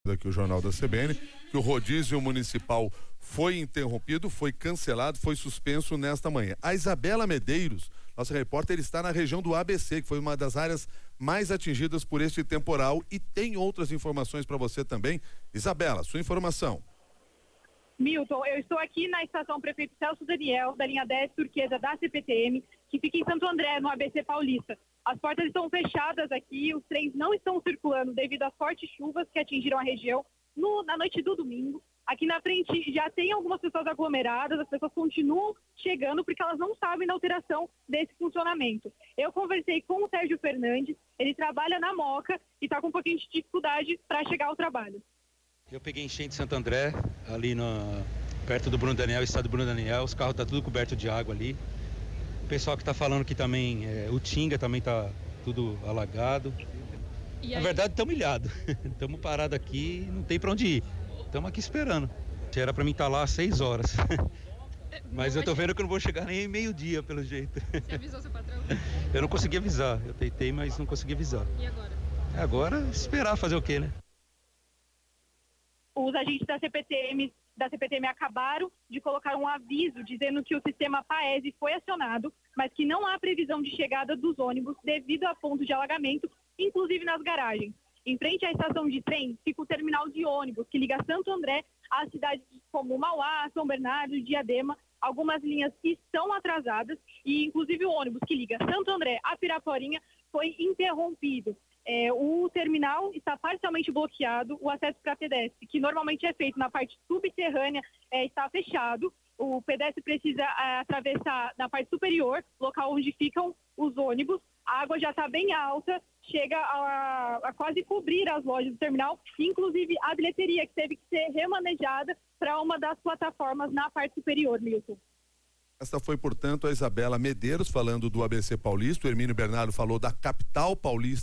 Aqui o Jornal da CBN, que o rodízio municipal foi interrompido, foi cancelado, foi suspenso nesta manhã. A Isabela Medeiros, nossa repórter, está na região do ABC, que foi uma das áreas mais atingidas por este temporal, e tem outras informações para você também. Isabela, sua informação. Milton, eu estou aqui na estação Prefeito Celso Daniel, da linha 10 turquesa da CPTM, que fica em Santo André, no ABC Paulista. As portas estão fechadas aqui, os trens não estão circulando devido às fortes chuvas que atingiram a região na noite do domingo. Aqui na frente já tem algumas pessoas aglomeradas, as pessoas continuam chegando porque elas não sabem da alteração desse funcionamento. Eu conversei com o Sérgio Fernandes, ele trabalha na Moca e está com um pouquinho de dificuldade para chegar ao trabalho. Eu peguei enchente de Santo André, ali perto do Bruno Daniel, estado do Bruno Daniel, os carros estão tudo coberto de água ali. O pessoal que está falando que também, o Tinga também está tudo alagado. Na verdade, estamos ilhados. Estamos parados aqui, não tem para onde ir. Estamos aqui esperando. Era para mim estar lá às 6 horas. Mas eu tô vendo que eu não vou chegar nem meio-dia, pelo jeito. Você avisou seu patrão? Eu não consegui avisar. Eu tentei, mas não consegui avisar. E agora? Agora, esperar fazer o quê, né? Os agentes da CPTM acabaram de colocar um aviso dizendo que o sistema Paese foi acionado, mas que não há previsão de chegada dos ônibus devido a pontos de alagamento, inclusive nas garagens. Em frente à estação de trem fica o terminal de ônibus que liga Santo André às cidades como Mauá, São Bernardo e Diadema. Algumas linhas estão atrasadas e inclusive o ônibus que liga Santo André a Piraporinha foi interrompido. O terminal está parcialmente bloqueado, o acesso para pedestre, que normalmente é feito na parte subterrânea, está fechado. O pedestre precisa atravessar na parte superior, local onde ficam os ônibus. A água já está bem alta, chega a quase cobrir as lojas do terminal, inclusive a bilheteria, que teve que ser remanejada para uma das plataformas na parte superior, Milton. Esta foi, portanto, a Isabela Medeiros falando do ABC Paulista. O Hermínio Bernardo falou da capital paulista.